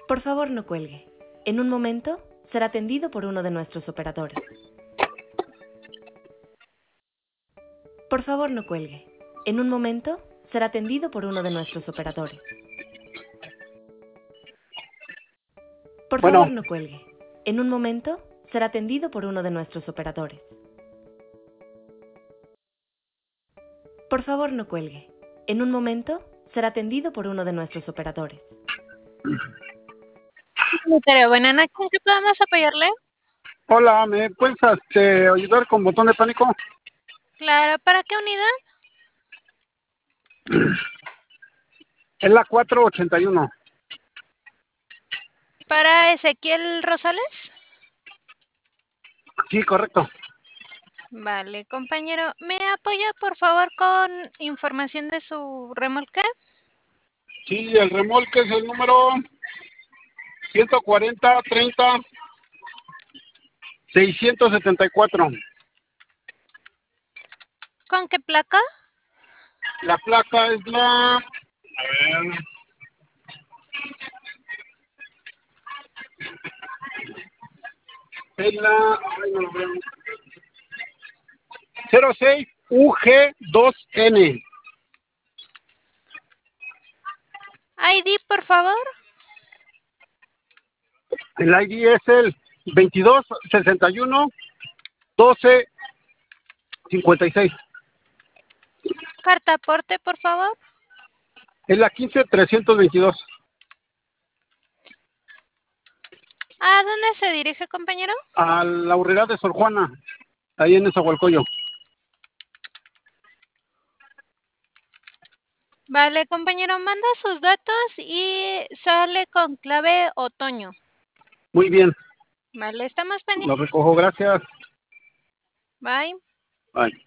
Por favor, no cuelgue. En un momento será atendido por uno de nuestros operadores. Por favor, no cuelgue. En un momento será atendido por uno de nuestros operadores. Por Bueno, favor, no cuelgue. En un momento será atendido por uno de nuestros operadores. Por favor, no cuelgue. En un momento será atendido por uno de nuestros operadores. Buenas noches, ¿en qué podemos apoyarle? hola, ¿me puedes ayudar con botón de pánico? Claro, ¿para qué unidad? Es la 481. ¿Para Ezequiel Rosales? Sí, correcto. Vale, compañero, ¿me apoya por favor con información de su remolque? Sí, el remolque es el número 140 30 674. ¿Con qué placa? La placa es la... A ver... Es la... Ay, no lo veo. 06 UG2N. ID, por favor. El ID es el 22 61 12 56. Carta aporte, por favor. Es la 15 322. ¿A dónde se dirige, compañero? A la Urrera de Sor Juana, ahí en Nezahualcóyotl. Vale, compañero, manda sus datos y sale con clave otoño. Muy bien. Vale, estamos Lo pendientes. recojo, gracias. Bye. Bye.